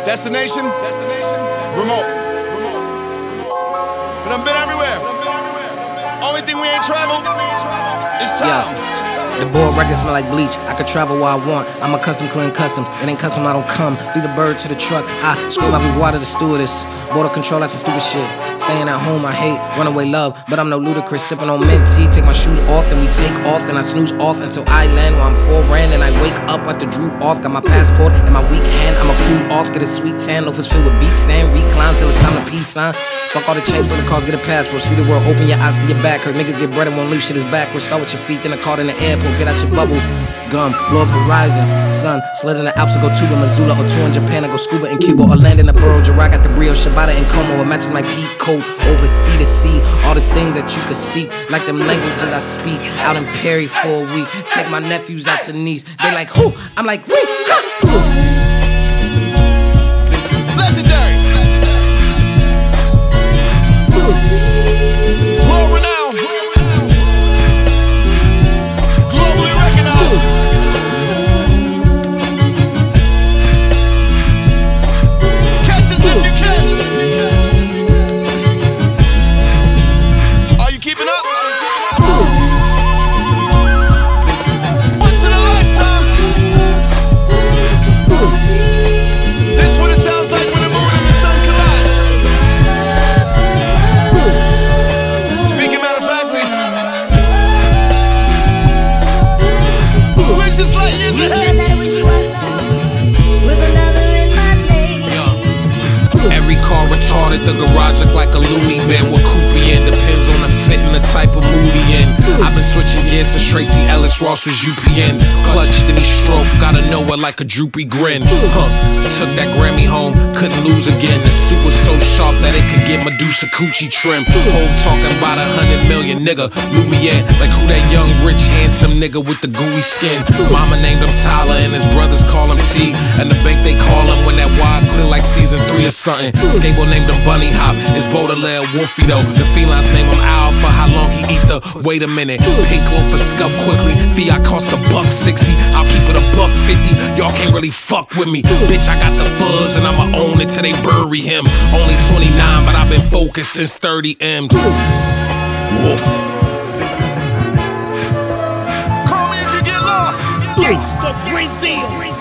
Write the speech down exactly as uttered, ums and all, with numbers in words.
Destination, destination, remote. But I've been everywhere. Only thing we ain't traveled is time. Yeah. The board records smell like bleach. I could travel where I want. I'm a custom clean custom. It ain't custom, I don't come. Feed the bird to the truck. I scream my revoir to the stewardess. Border control, that's some stupid shit. Staying at home, I hate runaway love, but I'm no ludicrous. Sipping on mint tea. Take my shoes off, then we take off. Then I snooze off until I land where I'm for brand. And I wake up at the Drew off. Got my passport in my weak hand. I'ma cool off, get a sweet tan. Loafers filled with beach sand. Recline till it's time to peace sign. Fuck all the change for the cars, get a passport. See the world, open your eyes to your back. Hurt niggas get bread and won't leave shit is backwards. Start with your feet, then a card in the airport. Get out your bubble gum, blow up horizons. Sun, slid in the Alps, or go tuba Missoula, or tour in Japan, or go scuba in Cuba, or land in the borough. Gerard got the Brio, Shibata and Como. It matches my peak coat, over sea to sea. All the things that you could see, like them languages I speak. Out in Perry for a week. Take my nephews out to Nice. They like, who? I'm like, wait. Legendary. World renowned. Globally recognized. Catch us if you can. Are you keeping up? Once in a lifetime. This what it sounds like when the moon and the sun collide. Speaking matter of factly, we're just like years ahead. Every car retarded, the garage look like a loony bin. What coupe in depends on the fit and the type of mood he in. I've been switching gears since Tracy Ellis Ross was U P N. Clutched and he stroke, gotta know it like a droopy grin. Huh, took that Grammy home, couldn't lose again. The suit was so sharp that it could get Medusa coochie trim. Hove talking about a hundred million, nigga. Lumiere, like who that young, rich, handsome nigga with the gooey skin. Mama named him Tyler and his brothers call him T. And the bank they call him when that wide clear like season three or something. Skateboard named him Bunny Hop, it's Baudelaire Wolfie though. The felines name him Al for how long he eat the. Wait a minute, pink loaf for scuff quickly. Fiat cost a buck sixty, I'll keep it a buck fifty. Y'all can't really fuck with me, bitch. I got the fuzz and I'ma own it till they bury him. Only twenty-nine, but I've been focused since thirty M. Wolf. Call me if you get lost. Gangsta Brazil.